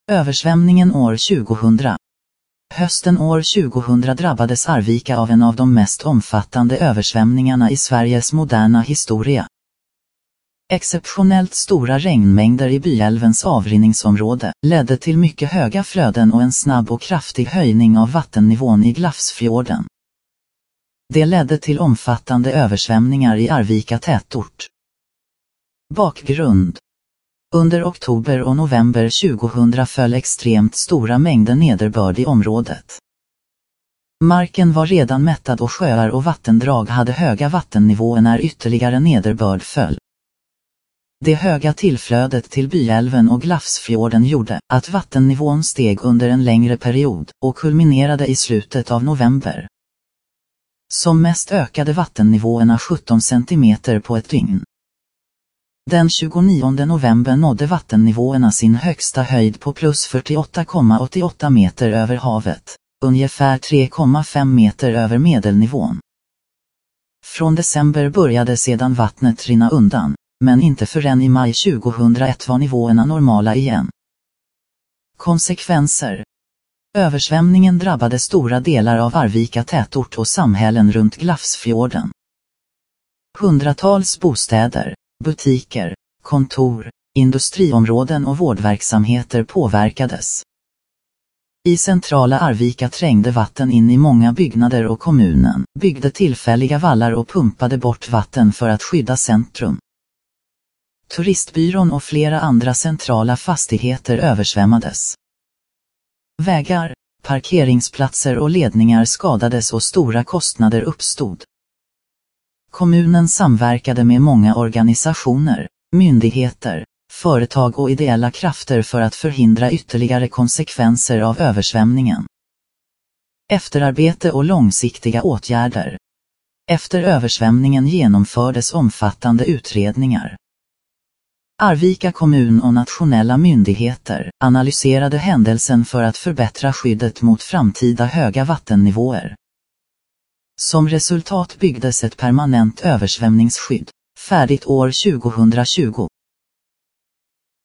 Översvämningen år 2000. Hösten år 2000 drabbades Arvika av en av de mest omfattande översvämningarna i Sveriges moderna historia. Exceptionellt stora regnmängder i Byälvens avrinningsområde ledde till mycket höga flöden och en snabb och kraftig höjning av vattennivån i Glafsfjorden. Det ledde till omfattande översvämningar i Arvika tätort. Bakgrund. Under oktober och november 2000 föll extremt stora mängder nederbörd i området. Marken var redan mättad och sjöar och vattendrag hade höga vattennivåer när ytterligare nederbörd föll. Det höga tillflödet till Byälven och Glafsfjorden gjorde att vattennivån steg under en längre period och kulminerade i slutet av november. Som mest ökade vattennivåerna 17 cm på ett dygn. Den 29 november nådde vattennivåerna sin högsta höjd på plus 48,88 meter över havet, ungefär 3,5 meter över medelnivån. Från december började sedan vattnet rinna undan, men inte förrän i maj 2001 var nivåerna normala igen. Konsekvenser. Översvämningen drabbade stora delar av Arvika tätort och samhällen runt Glafsfjorden. Hundratals bostäder, butiker, kontor, industriområden och vårdverksamheter påverkades. I centrala Arvika trängde vatten in i många byggnader och kommunen byggde tillfälliga vallar och pumpade bort vatten för att skydda centrum. Turistbyrån och flera andra centrala fastigheter översvämmades. Vägar, parkeringsplatser och ledningar skadades och stora kostnader uppstod. Kommunen samverkade med många organisationer, myndigheter, företag och ideella krafter för att förhindra ytterligare konsekvenser av översvämningen. Efterarbete och långsiktiga åtgärder. Efter översvämningen genomfördes omfattande utredningar. Arvika kommun och nationella myndigheter analyserade händelsen för att förbättra skyddet mot framtida höga vattennivåer. Som resultat byggdes ett permanent översvämningsskydd, färdigt år 2020.